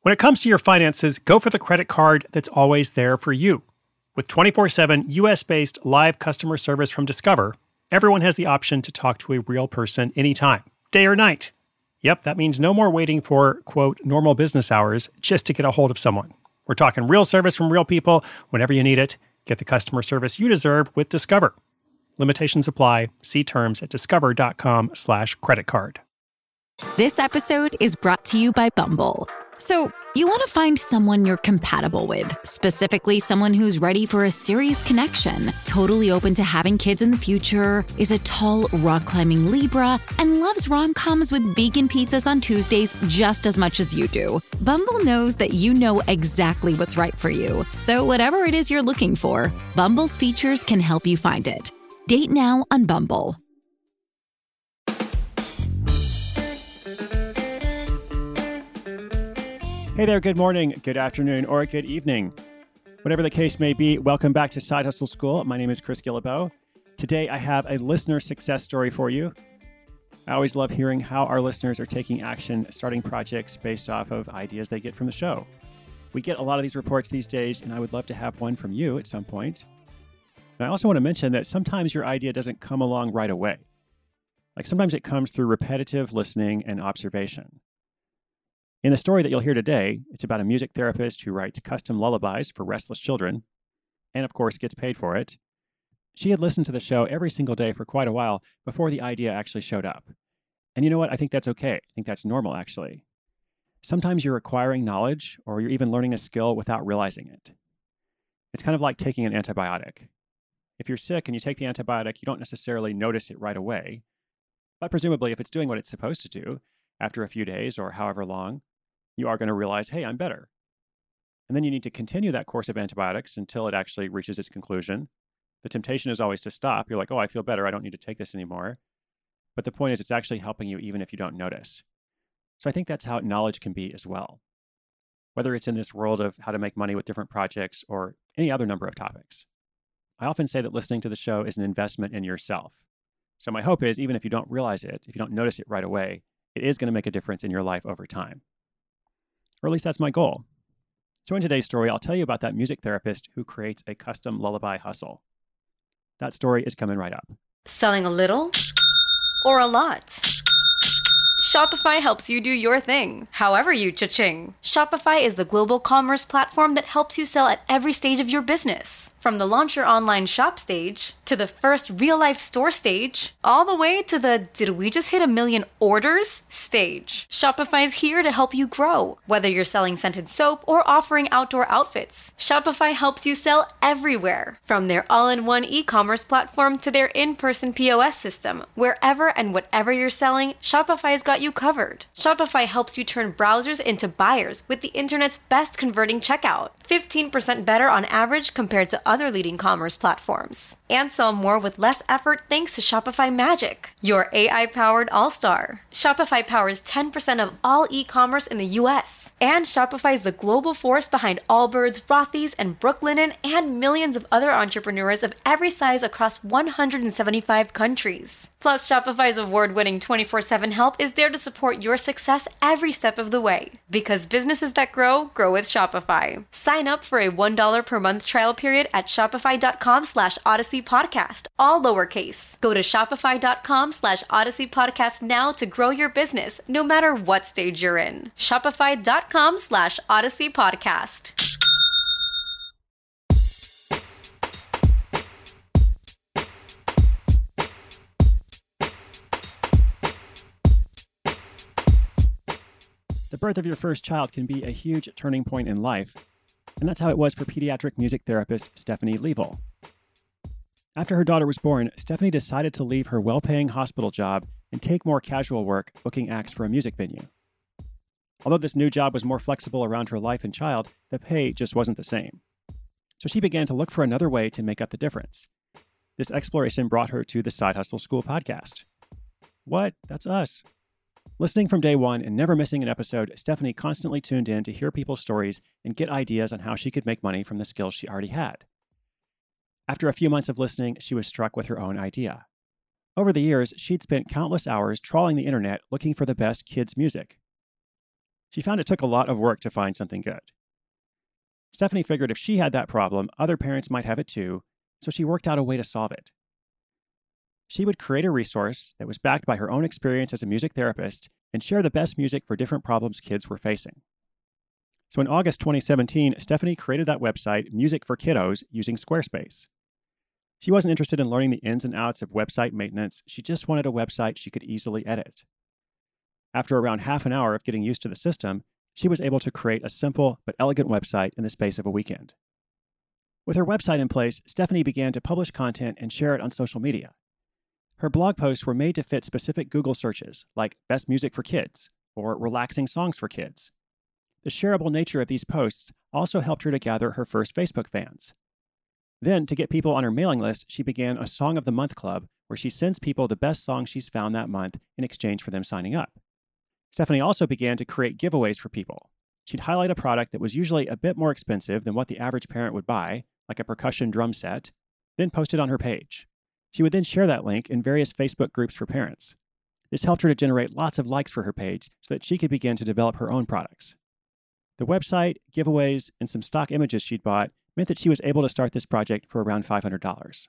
When it comes to your finances, go for the credit card that's always there for you. With 24/7 US-based live customer service from Discover, everyone has the option to talk to a real person anytime, day or night. Yep, that means no more waiting for, quote, normal business hours just to get a hold of someone. We're talking real service from real people whenever you need it. Get the customer service you deserve with Discover. Limitations apply. See terms at discover.com/creditcard. This episode is brought to you by Bumble. So, you want to find someone you're compatible with, specifically someone who's ready for a serious connection, totally open to having kids in the future, is a tall, rock-climbing Libra, and loves rom-coms with vegan pizzas on Tuesdays just as much as you do. Bumble knows that you know exactly what's right for you. So whatever it is you're looking for, Bumble's features can help you find it. Date now on Bumble. Hey there, good morning, good afternoon, or good evening. Whatever the case may be, welcome back to Side Hustle School. My name is Chris Guillebeau. Today, I have a listener success story for you. I always love hearing how our listeners are taking action, starting projects based off of ideas they get from the show. We get a lot of these reports these days, and I would love to have one from you at some point. And I also want to mention that sometimes your idea doesn't come along right away. Like sometimes it comes through repetitive listening and observation. In the story that you'll hear today, it's about a music therapist who writes custom lullabies for restless children, and of course gets paid for it. She had listened to the show every single day for quite a while before the idea actually showed up. And you know what? I think that's okay. I think that's normal, actually. Sometimes you're acquiring knowledge or you're even learning a skill without realizing it. It's kind of like taking an antibiotic. If you're sick and you take the antibiotic, you don't necessarily notice it right away. But presumably, if it's doing what it's supposed to do, after a few days or however long, you are going to realize, hey, I'm better. And then you need to continue that course of antibiotics until it actually reaches its conclusion. The temptation is always to stop. You're like, oh, I feel better. I don't need to take this anymore. But the point is, it's actually helping you even if you don't notice. So I think that's how knowledge can be as well. Whether it's in this world of how to make money with different projects or any other number of topics. I often say that listening to the show is an investment in yourself. So my hope is, even if you don't realize it, if you don't notice it right away, it is going to make a difference in your life over time. Or at least that's my goal. So in today's story, I'll tell you about that music therapist who creates a custom lullaby hustle. That story is coming right up. Selling a little or a lot? Shopify helps you do your thing, however you cha-ching. Shopify is the global commerce platform that helps you sell at every stage of your business. From the launch your online shop stage, to the first real-life store stage, all the way to the did we just hit 1 million orders stage. Shopify is here to help you grow. Whether you're selling scented soap or offering outdoor outfits, Shopify helps you sell everywhere. From their all-in-one e-commerce platform to their in-person POS system, wherever and whatever you're selling, Shopify's got you covered. Shopify helps you turn browsers into buyers with the internet's best converting checkout. 15% better on average compared to other leading commerce platforms. And sell more with less effort thanks to Shopify Magic, your AI-powered all-star. Shopify powers 10% of all e-commerce in the US. And Shopify is the global force behind Allbirds, Rothy's, and Brooklinen, and millions of other entrepreneurs of every size across 175 countries. Plus, Shopify's award-winning 24/7 help is there to support your success every step of the way. Because businesses that grow, grow with Shopify. Sign up for a $1 per month trial period at shopify.com/Odyssey Podcast, all lowercase. Go to shopify.com/Odyssey Podcast now to grow your business, no matter what stage you're in. Shopify.com/Odyssey Podcast. The birth of your first child can be a huge turning point in life, and that's how it was for pediatric music therapist Stephanie Level. After her daughter was born, Stephanie decided to leave her well-paying hospital job and take more casual work booking acts for a music venue. Although this new job was more flexible around her life and child, the pay just wasn't the same. So she began to look for another way to make up the difference. This exploration brought her to the Side Hustle School podcast. What? That's us. Listening from day one and never missing an episode, Stephanie constantly tuned in to hear people's stories and get ideas on how she could make money from the skills she already had. After a few months of listening, she was struck with her own idea. Over the years, she'd spent countless hours trawling the internet looking for the best kids' music. She found it took a lot of work to find something good. Stephanie figured if she had that problem, other parents might have it too, so she worked out a way to solve it. She would create a resource that was backed by her own experience as a music therapist and share the best music for different problems kids were facing. So in August 2017, Stephanie created that website, Music for Kiddos, using Squarespace. She wasn't interested in learning the ins and outs of website maintenance. She just wanted a website she could easily edit. After around half an hour of getting used to the system, she was able to create a simple but elegant website in the space of a weekend. With her website in place, Stephanie began to publish content and share it on social media. Her blog posts were made to fit specific Google searches, like Best Music for Kids or Relaxing Songs for Kids. The shareable nature of these posts also helped her to gather her first Facebook fans. Then, to get people on her mailing list, she began a Song of the Month club where she sends people the best songs she's found that month in exchange for them signing up. Stephanie also began to create giveaways for people. She'd highlight a product that was usually a bit more expensive than what the average parent would buy, like a percussion drum set, then post it on her page. She would then share that link in various Facebook groups for parents. This helped her to generate lots of likes for her page so that she could begin to develop her own products. The website, giveaways, and some stock images she'd bought meant that she was able to start this project for around $500.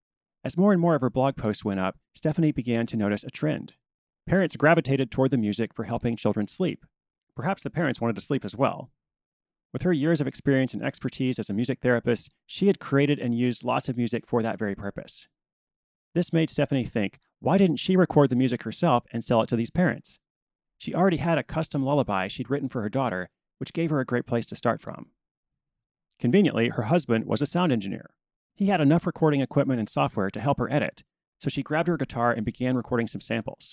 As more and more of her blog posts went up, Stephanie began to notice a trend. Parents gravitated toward the music for helping children sleep. Perhaps the parents wanted to sleep as well. With her years of experience and expertise as a music therapist, she had created and used lots of music for that very purpose. This made Stephanie think, why didn't she record the music herself and sell it to these parents? She already had a custom lullaby she'd written for her daughter, which gave her a great place to start from. Conveniently, her husband was a sound engineer. He had enough recording equipment and software to help her edit, so she grabbed her guitar and began recording some samples.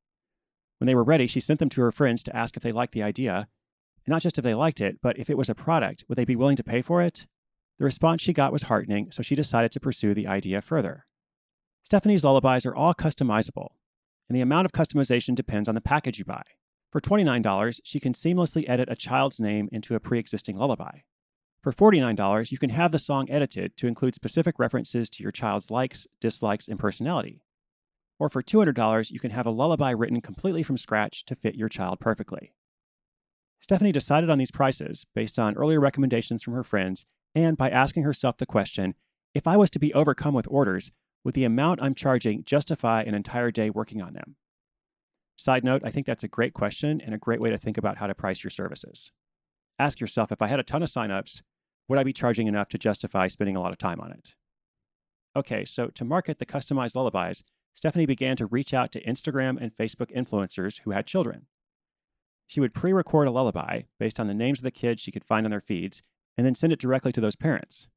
When they were ready, she sent them to her friends to ask if they liked the idea, and not just if they liked it, but if it was a product, would they be willing to pay for it? The response she got was heartening, so she decided to pursue the idea further. Stephanie's lullabies are all customizable, and the amount of customization depends on the package you buy. For $29, she can seamlessly edit a child's name into a pre-existing lullaby. For $49, you can have the song edited to include specific references to your child's likes, dislikes, and personality. Or for $200, you can have a lullaby written completely from scratch to fit your child perfectly. Stephanie decided on these prices based on earlier recommendations from her friends and by asking herself the question, if I was to be overcome with orders, would the amount I'm charging justify an entire day working on them? Side note, I think that's a great question and a great way to think about how to price your services. Ask yourself, if I had a ton of signups, would I be charging enough to justify spending a lot of time on it? Okay, so to market the customized lullabies, Stephanie began to reach out to Instagram and Facebook influencers who had children. She would pre-record a lullaby based on the names of the kids she could find on their feeds and then send it directly to those parents.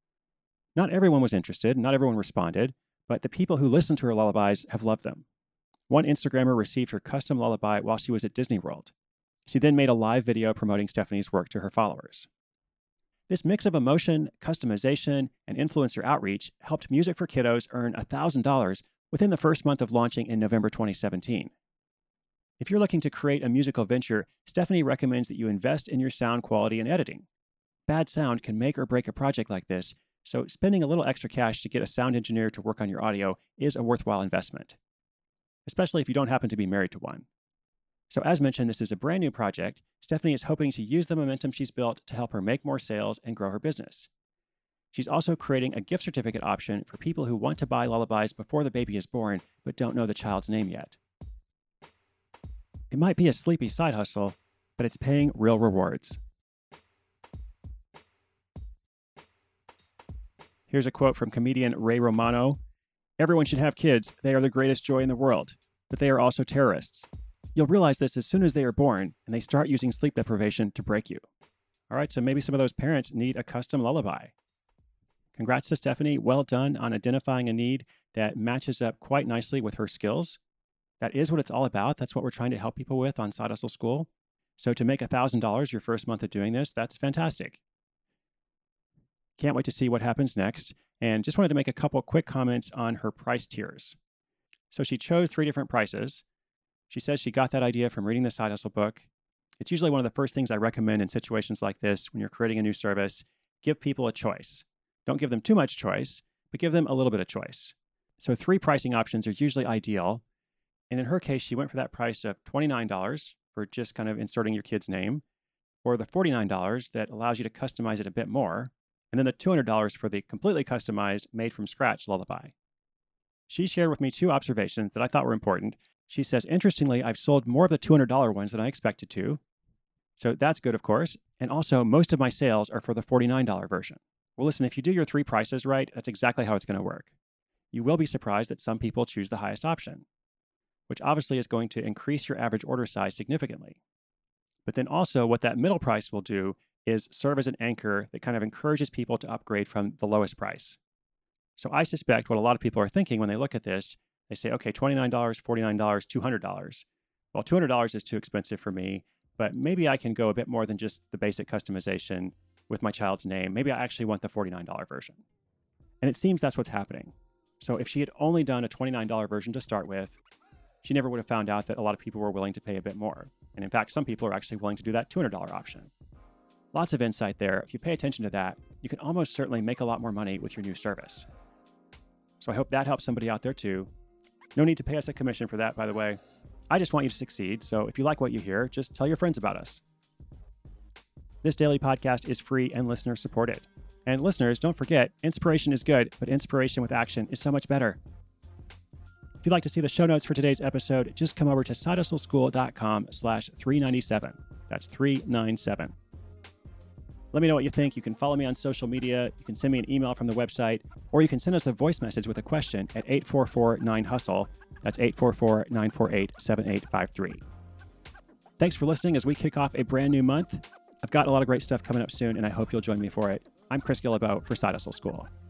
Not everyone was interested, not everyone responded, but the people who listened to her lullabies have loved them. One Instagrammer received her custom lullaby while she was at Disney World. She then made a live video promoting Stephanie's work to her followers. This mix of emotion, customization, and influencer outreach helped Music for Kiddos earn $1,000 within the first month of launching in November 2017. If you're looking to create a musical venture, Stephanie recommends that you invest in your sound quality and editing. Bad sound can make or break a project like this, so spending a little extra cash to get a sound engineer to work on your audio is a worthwhile investment, especially if you don't happen to be married to one. So as mentioned, this is a brand new project. Stephanie is hoping to use the momentum she's built to help her make more sales and grow her business. She's also creating a gift certificate option for people who want to buy lullabies before the baby is born but don't know the child's name yet. It might be a sleepy side hustle, but it's paying real rewards. Here's a quote from comedian Ray Romano. "Everyone should have kids. They are the greatest joy in the world, but they are also terrorists. You'll realize this as soon as they are born and they start using sleep deprivation to break you." All right, so maybe some of those parents need a custom lullaby. Congrats to Stephanie. Well done on identifying a need that matches up quite nicely with her skills. That is what it's all about. That's what we're trying to help people with on Side Hustle School. So to make $1,000 your first month of doing this, that's fantastic. Can't wait to see what happens next. And just wanted to make a couple quick comments on her price tiers. So she chose 3 different prices. She says she got that idea from reading the Side Hustle book. It's usually one of the first things I recommend in situations like this when you're creating a new service. Give people a choice. Don't give them too much choice, but give them a little bit of choice. So 3 pricing options are usually ideal. And in her case, she went for that price of $29 for just kind of inserting your kid's name, or the $49 that allows you to customize it a bit more, and then the $200 for the completely customized, made from scratch lullaby. She shared with me 2 observations that I thought were important. She says, interestingly, I've sold more of the $200 ones than I expected to. So that's good, of course. And also, most of my sales are for the $49 version. Well, listen, if you do your 3 prices right, that's exactly how it's going to work. You will be surprised that some people choose the highest option, which obviously is going to increase your average order size significantly. But then also what that middle price will do is serve as an anchor that kind of encourages people to upgrade from the lowest price. So I suspect what a lot of people are thinking when they look at this, they say, okay, $29, $49, $200. Well, $200 is too expensive for me, but maybe I can go a bit more than just the basic customization with my child's name. Maybe I actually want the $49 version. And it seems that's what's happening. So if she had only done a $29 version to start with, she never would have found out that a lot of people were willing to pay a bit more. And in fact, some people are actually willing to do that $200 option. Lots of insight there. If you pay attention to that, you can almost certainly make a lot more money with your new service. So I hope that helps somebody out there too. No need to pay us a commission for that, by the way. I just want you to succeed. So if you like what you hear, just tell your friends about us. This daily podcast is free and listener supported. And listeners, don't forget, inspiration is good, but inspiration with action is so much better. If you'd like to see the show notes for today's episode, just come over to sidehustleschool.com/397. That's 397. Let me know what you think. You can follow me on social media. You can send me an email from the website, or you can send us a voice message with a question at 844-9HUSTLE. That's 844-948-7853. Thanks for listening as we kick off a brand new month. I've got a lot of great stuff coming up soon, and I hope you'll join me for it. I'm Chris Guillebeau for Side Hustle School.